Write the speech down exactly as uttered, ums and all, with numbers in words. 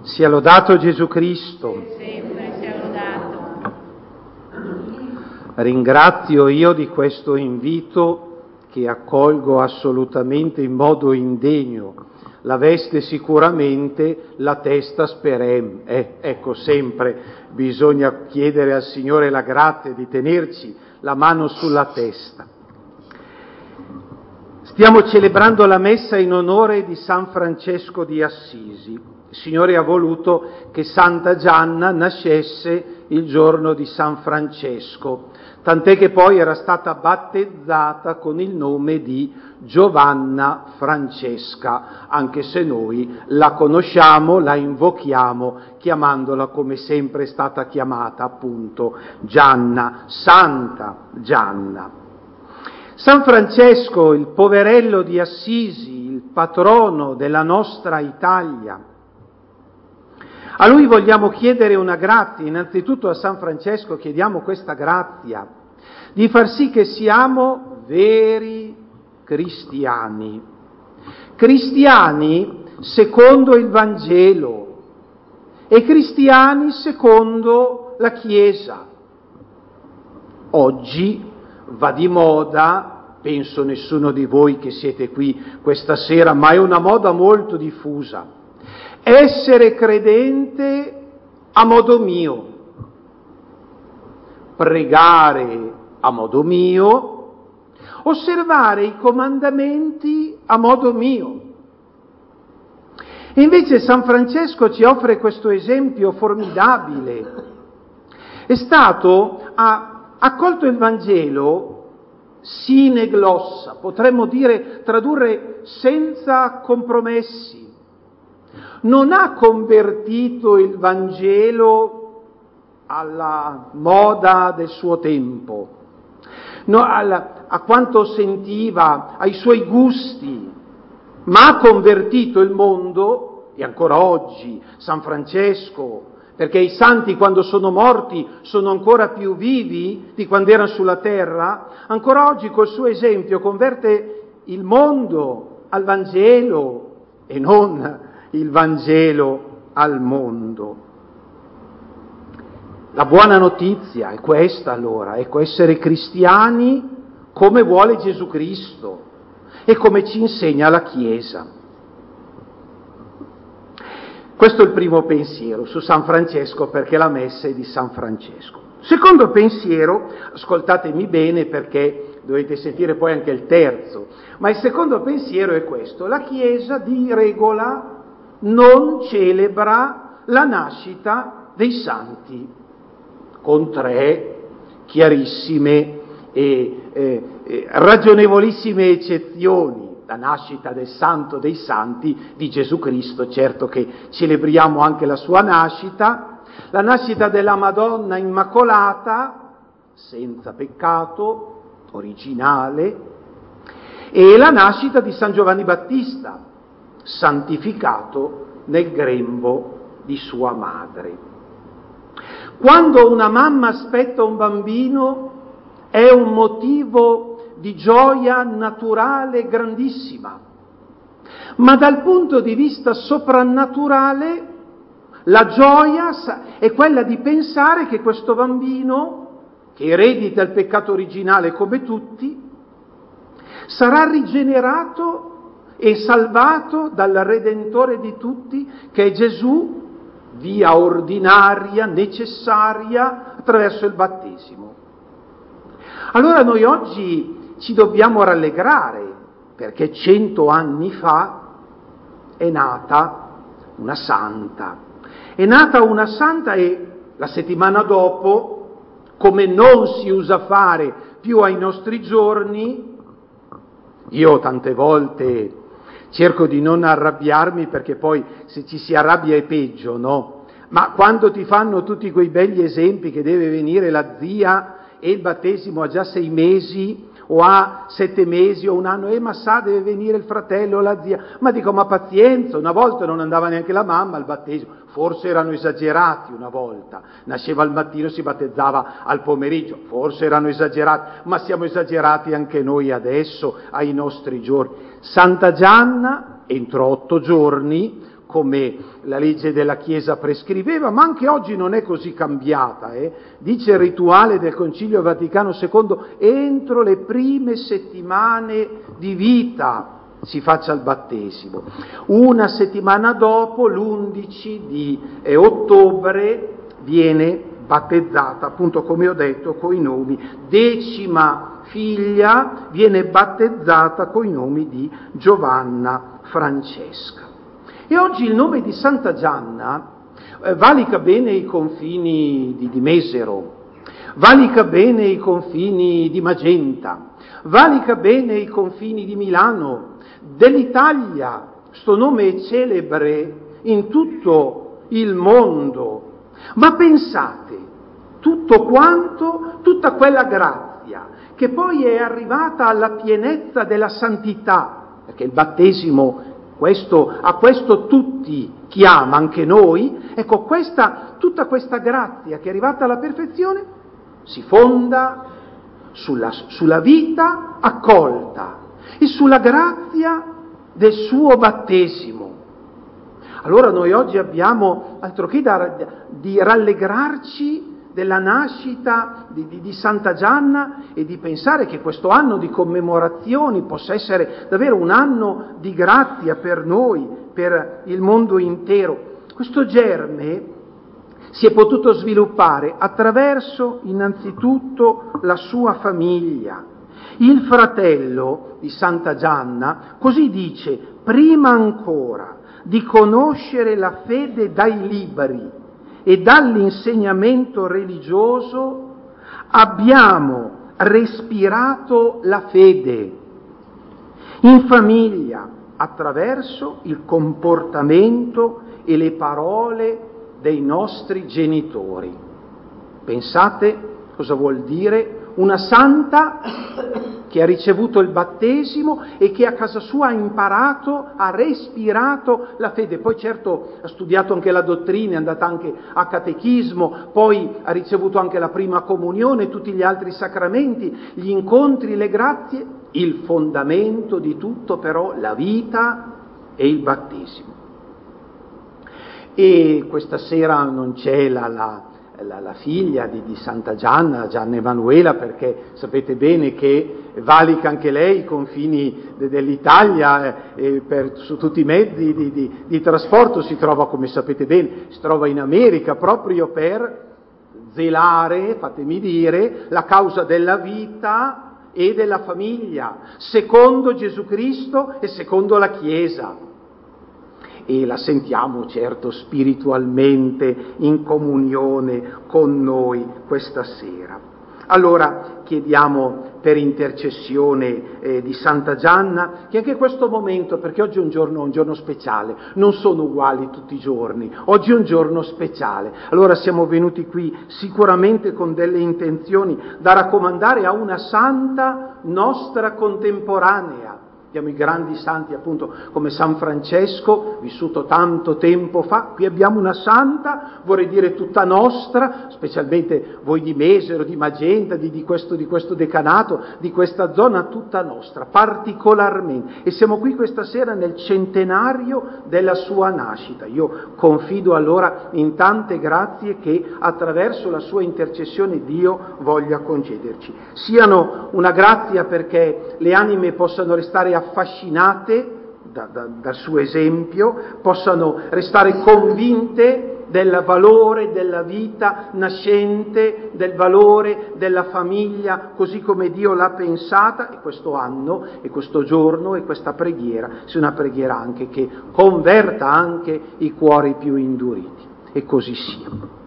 Sia lodato Gesù Cristo. Sempre sia lodato. Ringrazio io di questo invito che accolgo assolutamente in modo indegno. La veste sicuramente, la testa sperem. Eh, ecco, sempre bisogna chiedere al Signore la grazia di tenerci la mano sulla testa. Stiamo celebrando la messa in onore di San Francesco di Assisi. Il Signore ha voluto che Santa Gianna nascesse il giorno di San Francesco, tant'è che poi era stata battezzata con il nome di Giovanna Francesca, anche se noi la conosciamo, la invochiamo, chiamandola come sempre è stata chiamata, appunto, Gianna, Santa Gianna. San Francesco, il poverello di Assisi, il patrono della nostra Italia. A lui vogliamo chiedere una grazia, innanzitutto a San Francesco chiediamo questa grazia, di far sì che siamo veri cristiani, cristiani secondo il Vangelo e cristiani secondo la Chiesa. Oggi va di moda, penso nessuno di voi che siete qui questa sera, ma è una moda molto diffusa, essere credente a modo mio, pregare a modo mio, osservare i comandamenti a modo mio. E invece San Francesco ci offre questo esempio formidabile. È stato, ha accolto il Vangelo sine glossa, potremmo dire, tradurre senza compromessi. Non ha convertito il Vangelo alla moda del suo tempo, no, alla, a quanto sentiva, ai suoi gusti, ma ha convertito il mondo, e ancora oggi San Francesco, perché i santi quando sono morti sono ancora più vivi di quando erano sulla terra, ancora oggi col suo esempio converte il mondo al Vangelo e non il Vangelo al mondo. La buona notizia è questa allora, ecco, essere cristiani come vuole Gesù Cristo e come ci insegna la Chiesa. Questo è il primo pensiero su San Francesco, perché la messa è di San Francesco. Secondo pensiero, ascoltatemi bene perché dovete sentire poi anche il terzo, ma il secondo pensiero è questo: la Chiesa di regola non celebra la nascita dei santi, con tre chiarissime e eh, eh, ragionevolissime eccezioni. La nascita del santo dei santi di Gesù Cristo, certo che celebriamo anche la sua nascita, la nascita della Madonna Immacolata, senza peccato, originale, e la nascita di San Giovanni Battista, santificato nel grembo di sua madre. Quando una mamma aspetta un bambino è un motivo di gioia naturale grandissima, ma dal punto di vista soprannaturale la gioia è quella di pensare che questo bambino, che eredita il peccato originale come tutti, sarà rigenerato e salvato dal Redentore di tutti, che è Gesù, via ordinaria, necessaria, attraverso il battesimo. Allora noi oggi ci dobbiamo rallegrare, perché cento anni fa è nata una santa. È nata una santa e la settimana dopo, come non si usa fare più ai nostri giorni, io tante volte cerco di non arrabbiarmi perché poi se ci si arrabbia è peggio, no? Ma quando ti fanno tutti quei begli esempi che deve venire la zia e il battesimo ha già sei mesi o ha sette mesi o un anno, e eh, ma sa deve venire il fratello o la zia, ma dico ma pazienza, una volta non andava neanche la mamma al battesimo, forse erano esagerati una volta, nasceva al mattino e si battezzava al pomeriggio, forse erano esagerati, ma siamo esagerati anche noi adesso ai nostri giorni. Santa Gianna entro otto giorni come la legge della Chiesa prescriveva, ma anche oggi non è così cambiata. Eh? Dice il rituale del Concilio Vaticano secondo, entro le prime settimane di vita si faccia il battesimo. Una settimana dopo, l'undici di ottobre, viene battezzata, appunto come ho detto, coi nomi. Decima figlia viene battezzata coi nomi di Giovanna Francesca. E oggi il nome di Santa Gianna eh, valica bene i confini di, di Mesero, valica bene i confini di Magenta, valica bene i confini di Milano, dell'Italia. Sto nome è celebre in tutto il mondo. Ma pensate, tutto quanto, tutta quella grazia che poi è arrivata alla pienezza della santità, perché il battesimo questo, a questo tutti chiama, anche noi, ecco, questa, tutta questa grazia che è arrivata alla perfezione si fonda sulla, sulla vita accolta e sulla grazia del suo battesimo. Allora noi oggi abbiamo altro che da, di rallegrarci della nascita di, di, di Santa Gianna e di pensare che questo anno di commemorazioni possa essere davvero un anno di grazia per noi, per il mondo intero. Questo germe si è potuto sviluppare attraverso innanzitutto la sua famiglia. Il fratello di Santa Gianna così dice: prima ancora di conoscere la fede dai libri e dall'insegnamento religioso, abbiamo respirato la fede in famiglia attraverso il comportamento e le parole dei nostri genitori. Pensate cosa vuol dire una santa che ha ricevuto il battesimo e che a casa sua ha imparato, ha respirato la fede. Poi certo ha studiato anche la dottrina, è andata anche a catechismo, poi ha ricevuto anche la prima comunione, tutti gli altri sacramenti, gli incontri, le grazie. Il fondamento di tutto però la vita e il battesimo. E questa sera non c'è la... la La, la figlia di, di Santa Gianna, Gianna Emanuela, perché sapete bene che valica anche lei i confini de, dell'Italia, eh, per, su tutti i mezzi di, di, di trasporto, si trova, come sapete bene, si trova in America proprio per zelare, fatemi dire, la causa della vita e della famiglia, secondo Gesù Cristo e secondo la Chiesa. E la sentiamo certo spiritualmente in comunione con noi questa sera. Allora chiediamo per intercessione eh, di Santa Gianna che anche questo momento, perché oggi è un giorno, un giorno speciale, non sono uguali tutti i giorni, oggi è un giorno speciale, allora siamo venuti qui sicuramente con delle intenzioni da raccomandare a una santa nostra contemporanea. Abbiamo i grandi santi appunto come San Francesco, vissuto tanto tempo fa. Qui abbiamo una santa, vorrei dire tutta nostra, specialmente voi di Mesero, di Magenta, di, di, questo, di questo decanato, di questa zona tutta nostra, particolarmente. E siamo qui questa sera nel centenario della sua nascita. Io confido allora in tante grazie che attraverso la sua intercessione Dio voglia concederci. Siano una grazia perché le anime possano restare affascinate da, da, dal suo esempio, possano restare convinte del valore della vita nascente, del valore della famiglia, così come Dio l'ha pensata, e questo anno, e questo giorno, e questa preghiera, sia una preghiera anche che converta anche i cuori più induriti. E così sia.